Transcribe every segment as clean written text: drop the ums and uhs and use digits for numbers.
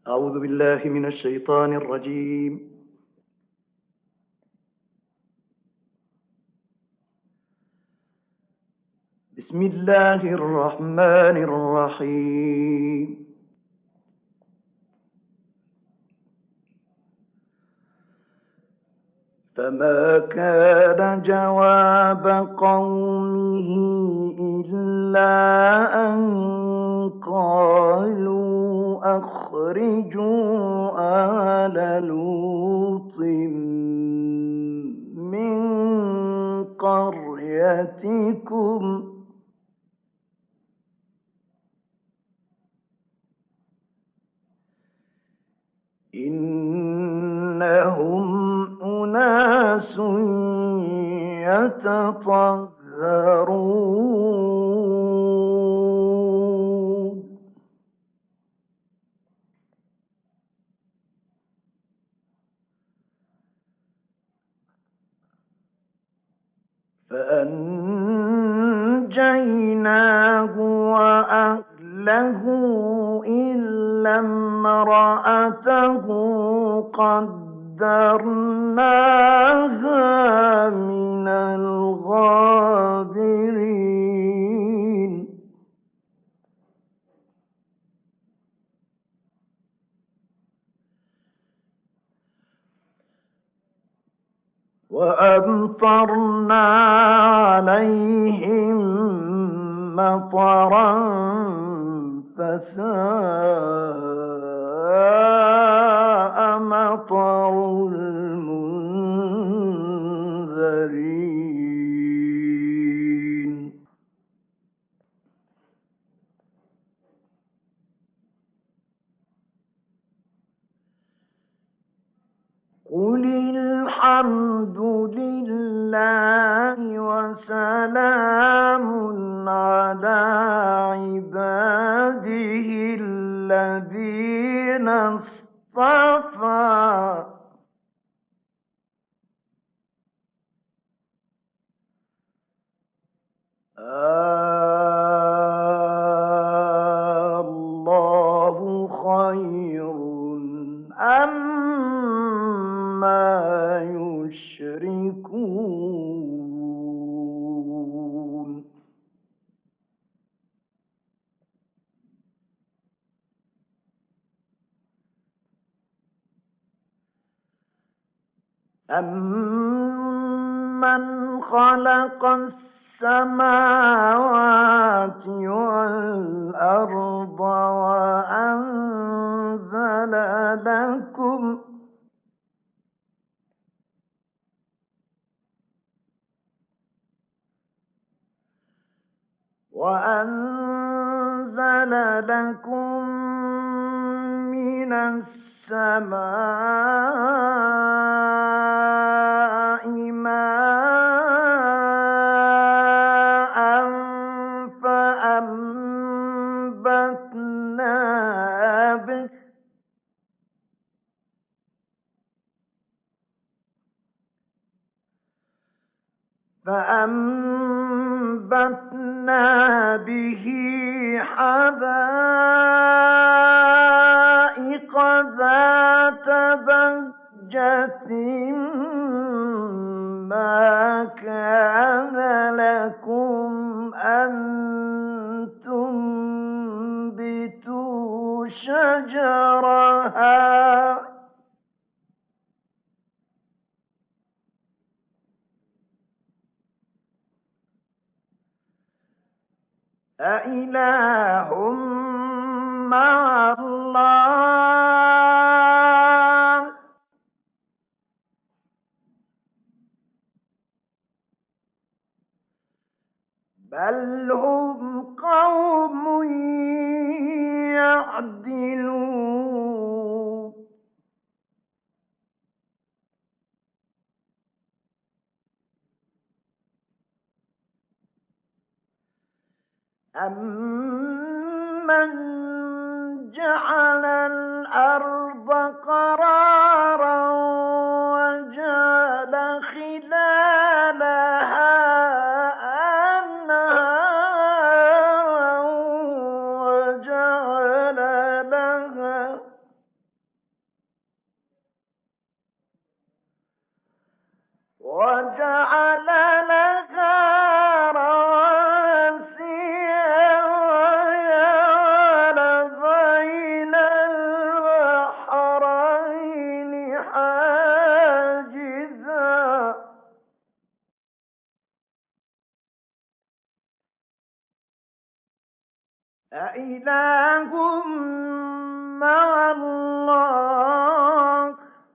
أعوذ بالله من الشيطان الرجيم. بسم الله الرحمن الرحيم. فما كان جواب قومه إلا أن قالوا أخرجوا آل لوط من قريتكم إنهم أناس يتطهرون. فأنجيناه وأهله إلا امرأته قدرناها من الغابرين. وأمطرنا عليهم مطرا فساء مطر المنذرين. قل الحمد لله وسلام على عباده الذين اصطفى. الله خير أما يشركون. أَمَّنْ خَلَقَ السَّمَاوَاتِ وَالْأَرْضَ وَأَنزَلَ لَكُم مِّنَ السَّمَاءِ مَاءً فَأَنبَتْنَا بِهِ حَدَائِقَ ذَاتَ بَهْجَةٍ مَّا كَانَ لَكُمْ أَن تُنبِتُوا شَجَرَهَا أإله مع الله بل هم قوم يعدلون. أَمَّنْ جَعَلَ الْأَرْضَ قَرَارًا وَجَعَلَ خِلَالَهَا أَنْهَارًا وَجَعَلَ لَهَا أإله مع الله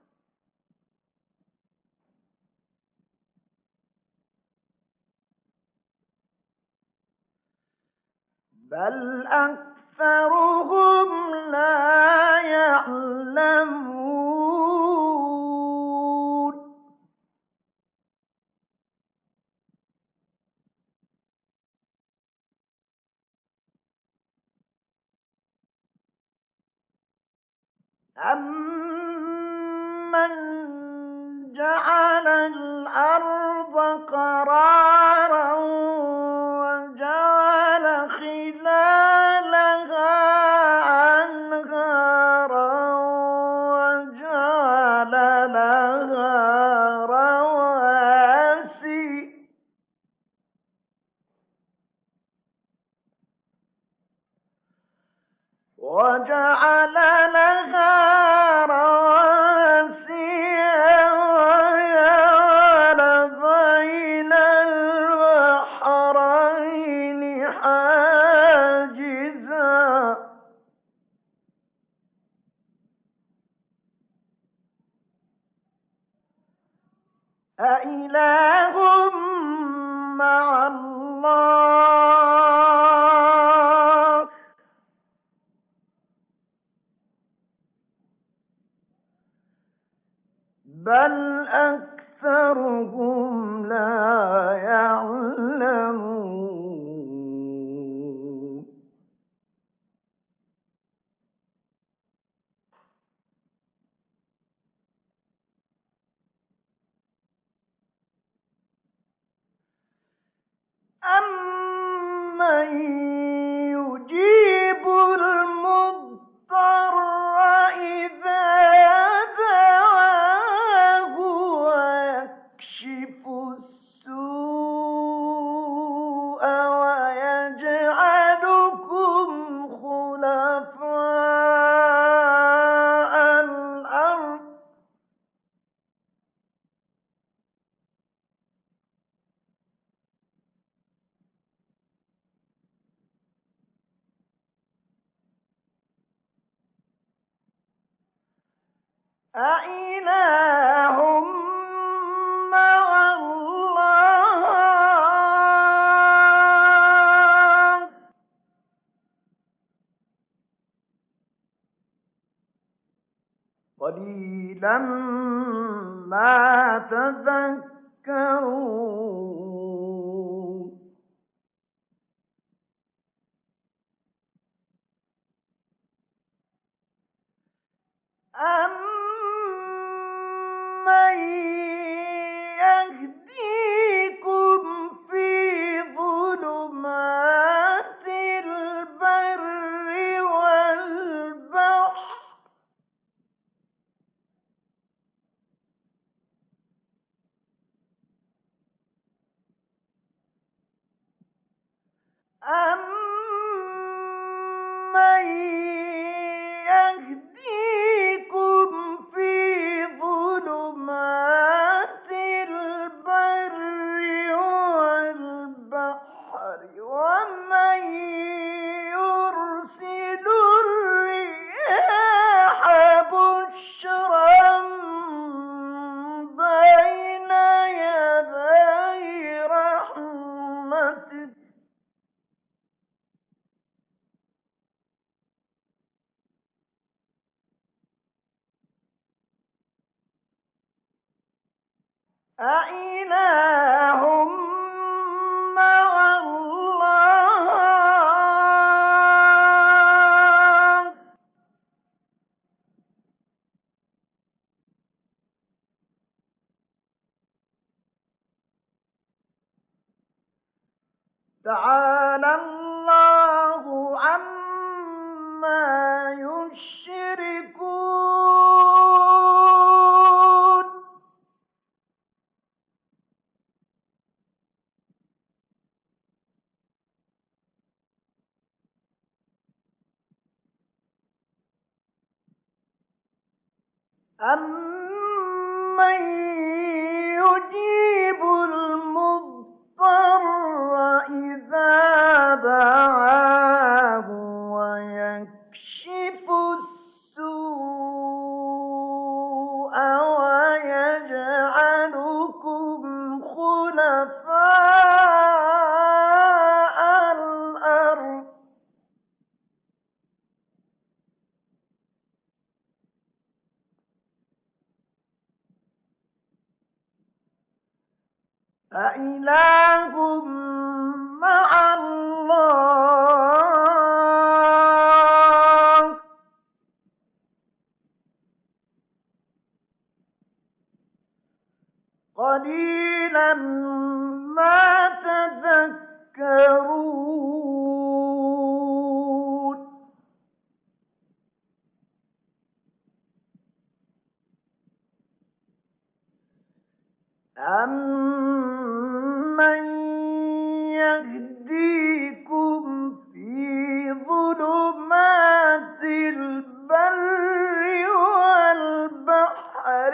بل أكثرهم لا يعلمون أَمَّنْ جَعَلَ الْأَرْضَ قَرَارًا وَجَعَلَ خِلَالَهَا أَنْهَارًا وَجَعَلَ لَهَا رَوَاسِيَ وَجَعَلَ بَيْنَ الْبَحْرَيْنِ حَاجِزًا ۗ أإله مع الله بل أكثرهم لا يعلمون أَمَّن يُجِيبُ الْمُضْطَرَّ إِذَا دَعَاهُ وَيَكْشِفُ السُّوءَ وَيَجْعَلُكُمْ خُلَفَاءَ الْأَرْضِ أإله مع الله قليلا ما تذكرون أَمَّن يَهْدِيكُمْ فِي ظُلُمَاتِ الْبَرِّ وَالْبَحْرِ أَمَّن يَهْدِيكُمْ فِي ظُلُمَاتِ الْبَرِّ وَالْبَحْرِ وَمَن يُرْسِلُ الرِّيَاحَ بُشْرًا بَيْنَ يَدَيْ رَحْمَتِهِ أإله مع الله تعالى الله عما يشركون أَمَّن يُجِيبُ الْمُضْطَرَّ إِذَا دَعَاهُ أإله مع الله قليلا ما تذكرون أَمَّن يَهْدِيكُمْ فِي ظُلُمَاتِ الْبَرِّ وَالْبَحْرِ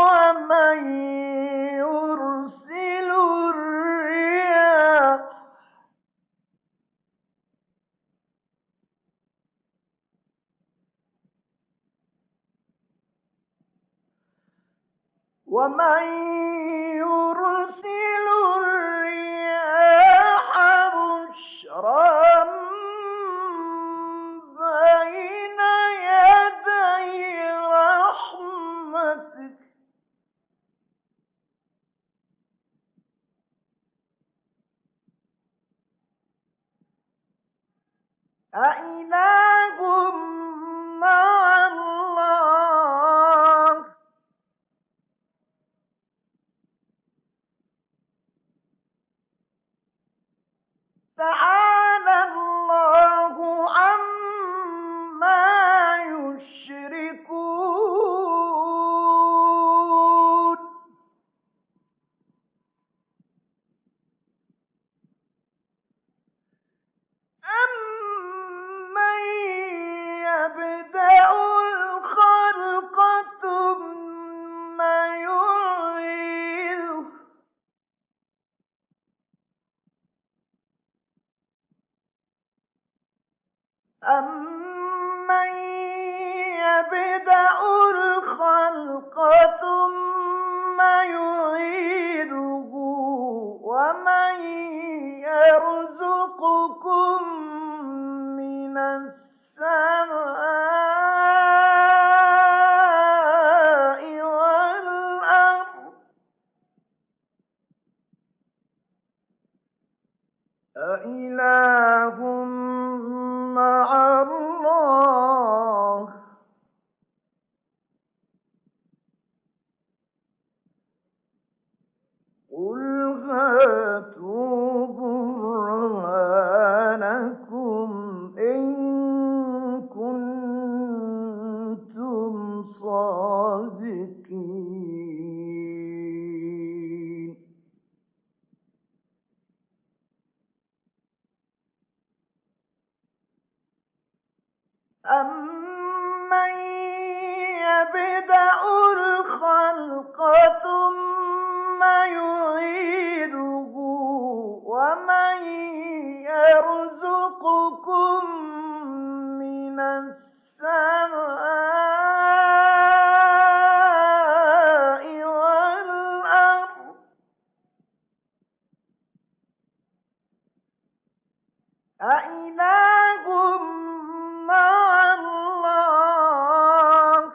وَمَن يُرْسِلُ الرِّيَاحَ بُشْرًا بَيْنَ يَدَيْ رَحْمَتِهِ أَإِلَٰهٌ مَّعَ اللَّهِ تَعَالَى اللَّهُ عَمَّا يُشْرِكُونَ أَمَّن يَبْدَأُ الْخَلْقَ ثُمَّ يُعِيدُهُ أَمَّن يَبْدَأُ الْخَلْقَ ثُمَّ يُعِيدُهُ وَمَن يَرْزُقُكُم مِّنَ السَّمَاءِ وَالْأَرْضِ أَإِلَٰهٌ مَّعَ اللَّهِ قُلْ هَاتُوا بُرْهَانَكُمْ إِن كُنتُمْ صَادِقِينَ أَمَّن يَبْدَأُ الْخَلْقَ ثُمَّ يُعِيدُهُ وَمَن يَرْزُقُكُم مِّنَ السَّمَاءِ وَالْأَرْضِ أَإِلَٰهٌ مَّعَ اللَّهِ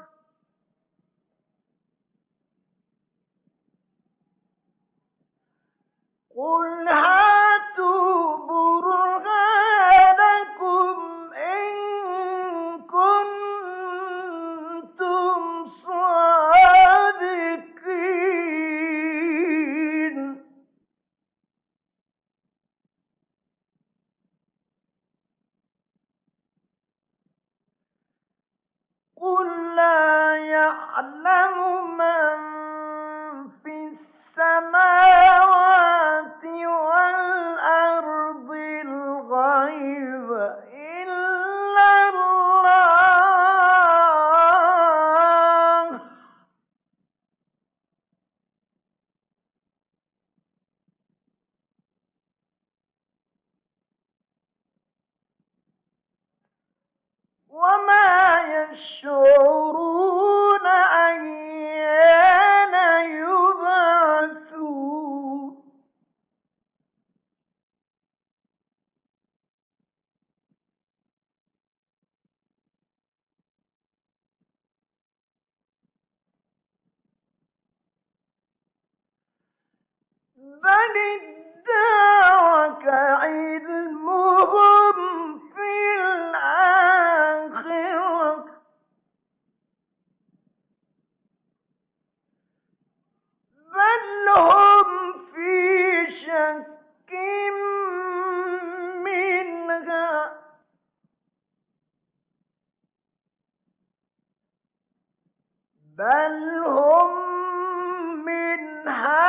قُلْ هَاتُوا بُرْهَانَكُمْ إِن كُنتُمْ صَادِقِينَ قُل لَّا يَعْلَمُ مَن فِي السَّمَاوَاتِ وَالْأَرْضِ الْغَيْبَ إِلَّا اللَّهُ ۚ وَمَا يَشْعُرُونَ أَيَّانَ يُبْعَثُونَ بل ادارك علمهم في الآخرة بل هم في شك منها بل هم منها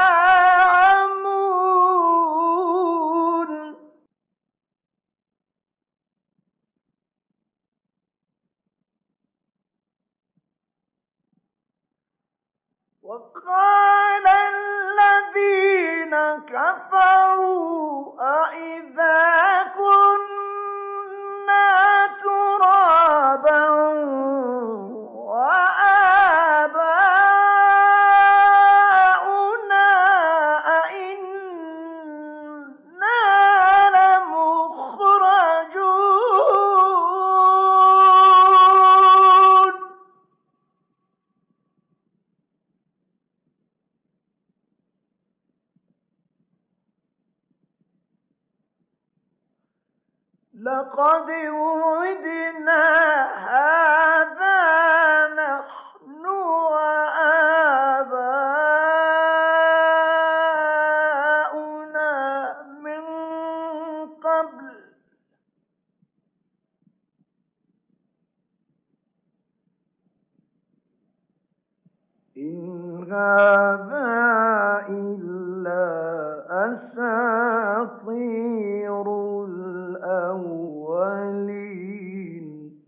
عمون وقال الذين كفروا أإذا كنا ترابا وآباؤنا أئنا لمخرجون لقد وعدنا هذا نحن وآباؤنا من قبل إن هذا إلا أساطير الأولين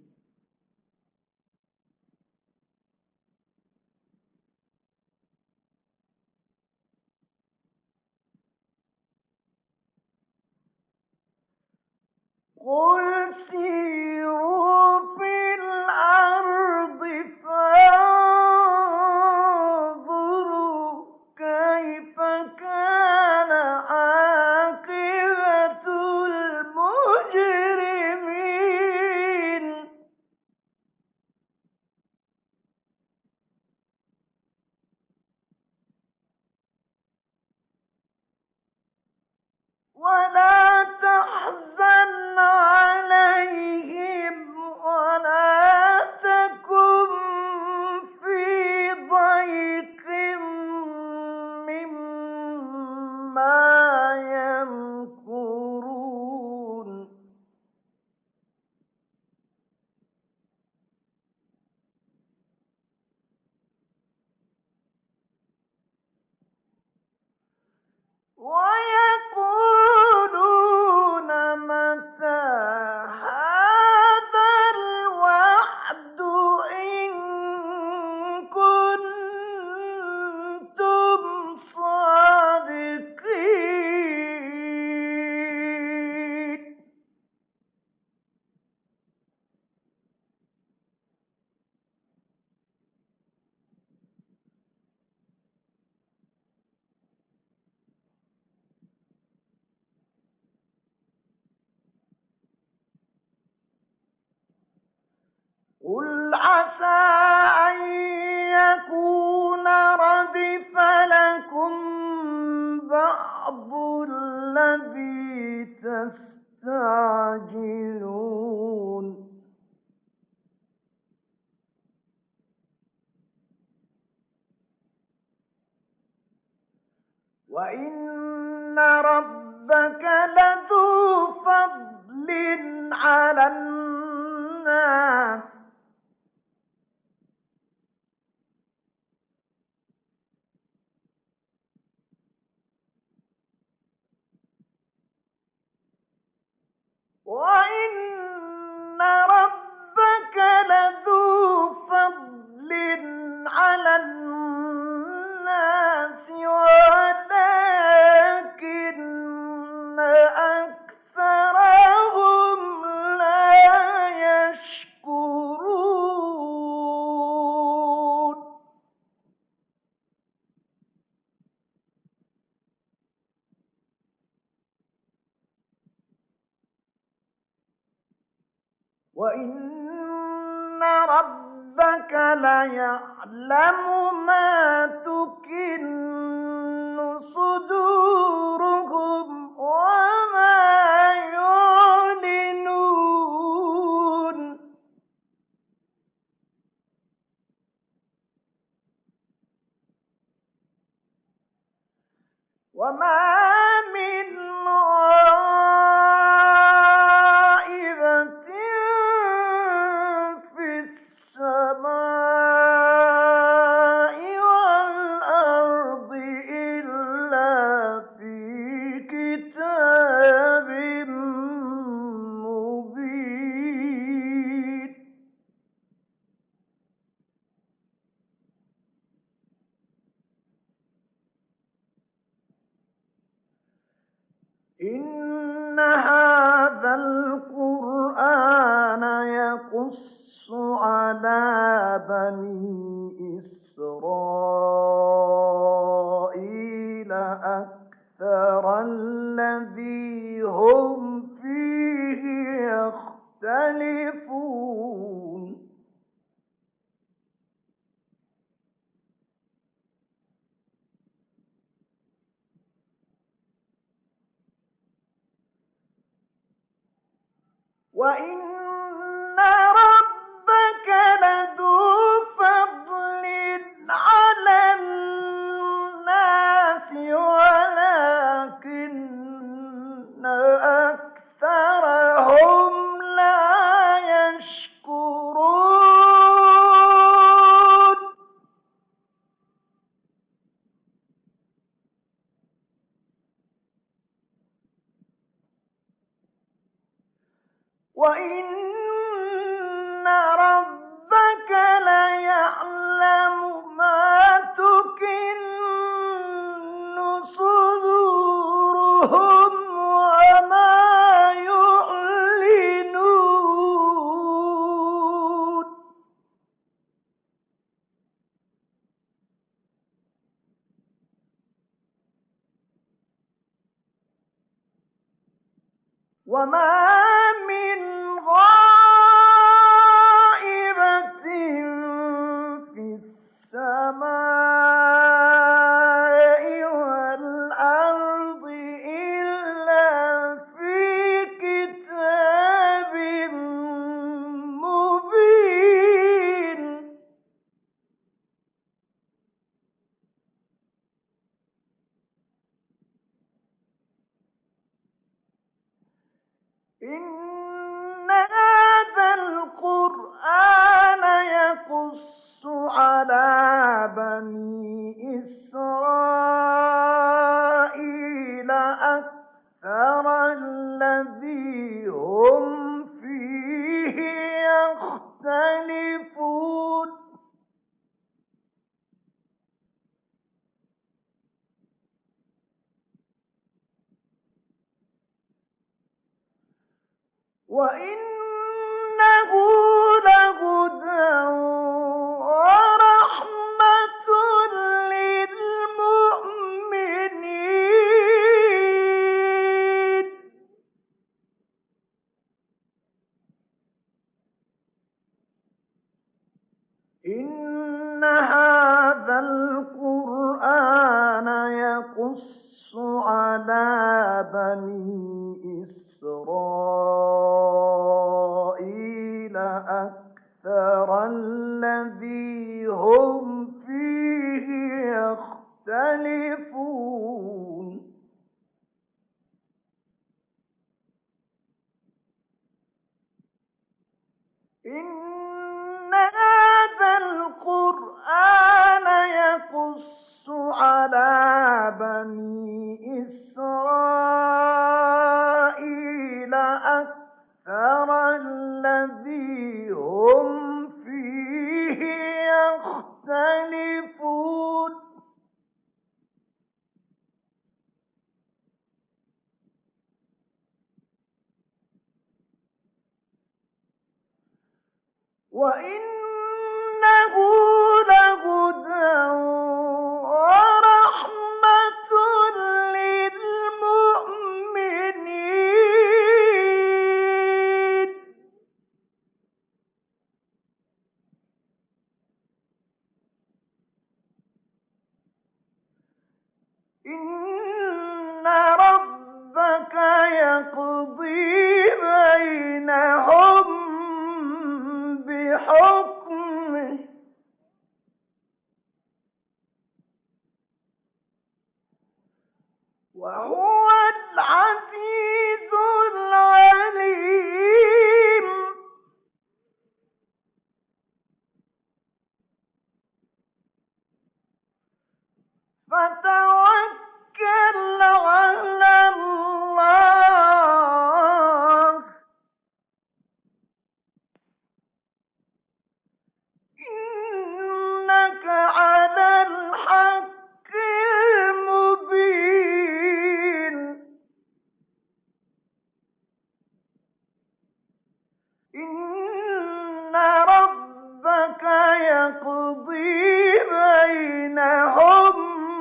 قل سيروا في الأرض فانظروا كيف كان عاقبة المجرمين ولا تحزن عليهم ولا تكن في ضيق مما يمكرون ويقولون متى هذا الوعد إن كنتم صادقين قل عسى أن يكون ردف لكم بعض الذي تستعجلون وإن ربك لذو فضل على الناس وإن ربك لذو فضل على الناس ولكن أكثرهم لا يشكرون وإن ربك ليعلم ما تكن صدورهم وما من غائبة في السماء والأرض إلا في كتاب مبين. إن هذا القرآن يقص على بني إسرائيل أكثر الذي هم فيه يختلفون. وَإِنَّ رَبَّكَ لَذُو فَضْلٍ عَلَى النَّاسِ وَلَٰكِنَّ أَكْثَرَهُمْ لَا يَشْكُرُونَ. وَإِنَّ رَبَّكَ لَيَعْلَمُ مَا تُكِنُّ صُدُورُهُمْ وَمَا يُعْلِنُونَ. وَمَا مِنْ غَائِبَةٍ فِي السَّمَاءِ وَالْأَرْضِ إِلَّا فِي كِتَابٍ مُّبِينٍ. إِنَّ هَٰذَا الْقُرْآنَ يَقُصُّ عَلَىٰ بَنِي إِسْرَائِيلَ أَكْثَرَ الَّذِي هُمْ فِيهِ يَخْتَلِفُونَ. وَإِنَّهُ لَهُدًى وَرَحْمَةٌ لِّلْمُؤْمِنِينَ. إِنَّ هَٰذَا الْقُرْآنَ يَقُصُّ عَلَىٰ بَنِي إِسْرَائِيلَ أَكْثَرَ الَّذِي هُمْ فِيهِ يَخْتَلِفُونَ. إِنَّ هَٰذَا الْقُرْآنَ يَقُصُّ عَلَىٰ بَنِي إِسْرَائِيلَ أَكْثَرَ الَّذِي هُمْ فِيهِ يَخْتَلِفُونَ. وَإِنَّهُ لَهُدًى وَرَحْمَةٌ لِّلْمُؤْمِنِينَ. إِنَّ رَبَّكَ يَقْضِي بَيْنَهُم بِحُكْمِهِ ۚ يقضي بينهم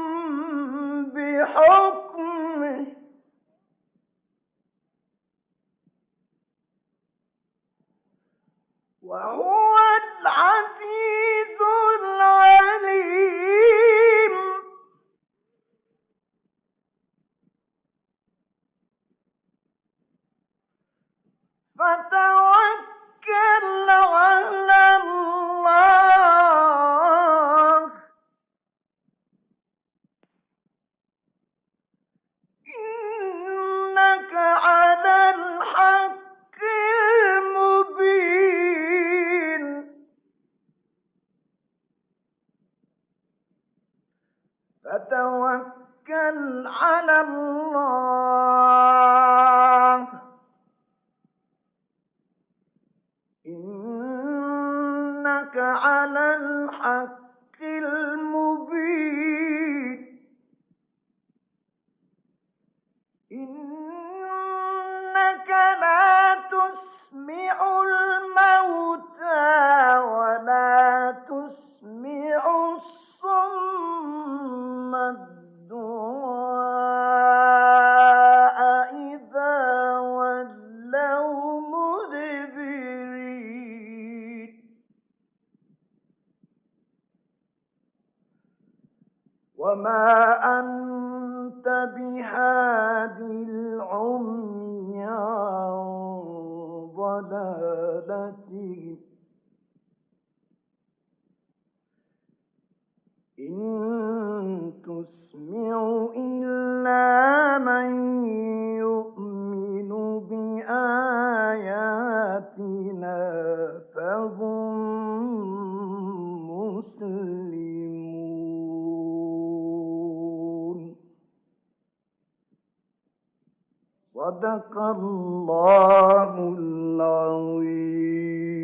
بحكمه وهو العزيز العليم. فتوكل على الله إنك على الحق المبين. فتوكل على الله إنك على الحق المبين. إنك لا تسمع الموتى ولا تسمع الصم الدعاء إذا ولوا مدبرين. وما أنت بهاد العمي عن ضلالتهم إن تسمع إلا من يؤمن بآياتنا فهم مسلمون. صدق الله العظيم.